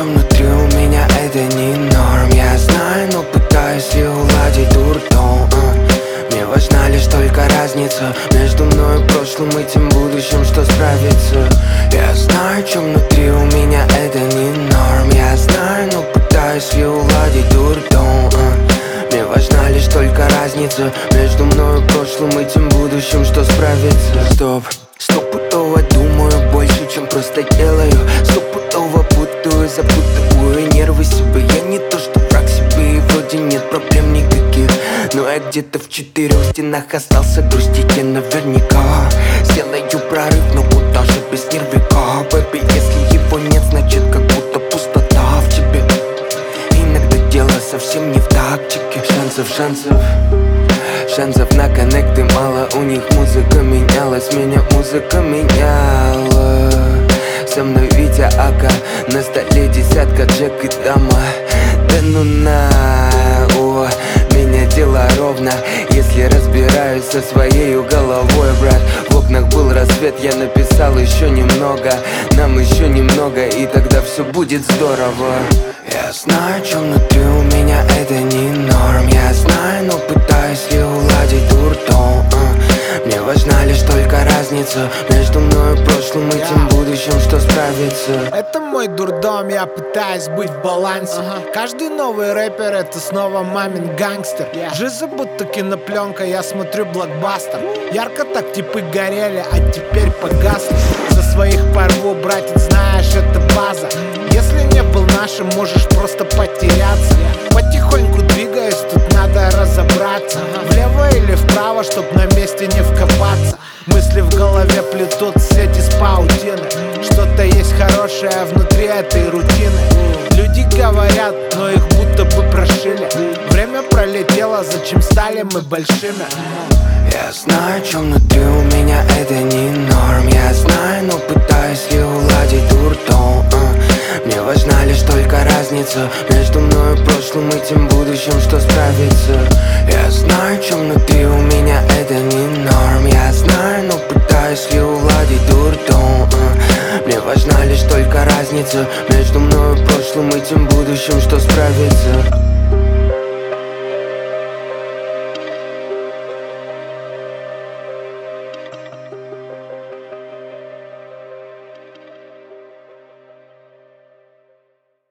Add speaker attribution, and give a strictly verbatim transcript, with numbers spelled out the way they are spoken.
Speaker 1: что внутри у меня это не норм. Я знаю, но пытаюсь и уладить дурдом. Мне важна лишь только разница между мной и прошлым и тем будущим, что справится. Я знаю, что внутри у меня это не норм. Я знаю, но пытаюсь и уладить дурдом. Мне важна лишь только разница между мной и прошлым и тем будущим, что справится. Стоп, стопудово думаю больше, чем просто делаю. Стопудово путаю, запутываю нервы себе. Я не то, что враг себе, и вроде нет проблем никаких, но я где-то в четырех стенах остался грустить я наверняка. Сделаю прорыв, но куда же без нервика? Бэби, если его нет, значит как будто пустота в тебе. Иногда дело совсем не в тактике. Шансов, шансов Шансов на коннекты мало. У них музыка менялась, меня музыка меняла. Со мной Витя Ака, на столе десятка, Джек и дама. Да ну на, о, меня дело ровно, если разбираюсь со своей головой, брат. В окнах был рассвет, я написал еще немного. Нам еще немного, и тогда все будет здорово. Я знаю, что внутри у меня это не норм. Я знаю, но пытаюсь и уладить дурдом. Мне важна лишь только разница между мной и прошлым и тем будущим, что справится.
Speaker 2: Это мой дурдом, я пытаюсь быть в балансе. uh-huh. Каждый новый рэпер — это снова мамин гангстер. yeah. Жизнь будто кинопленка, я смотрю блокбастер. Ярко так типы горели, а теперь погасли. За своих порву, братец, знаешь, это база. Если не был нашим, можешь просто потеряться. Потихоньку двигаюсь, тут надо разобраться. Влево или вправо, чтоб на месте не вкопаться. Мысли в голове плетут сеть из паутины. Что-то есть хорошее внутри этой рутины. Люди говорят, но их будто бы прошили. Время пролетело, зачем стали мы большими?
Speaker 1: Я знаю, что внутри у меня это не норм. Я знаю, но пытаюсь и уладить дурдом. Мне важна лишь только разница между мной и прошлым и тем будущим, что справится. Я знаю, что внутри у меня это не норм. Я знаю, но пытаюсь и уладить дурдом. Мне важна лишь только разница между мной и прошлым и тем будущим, что справится.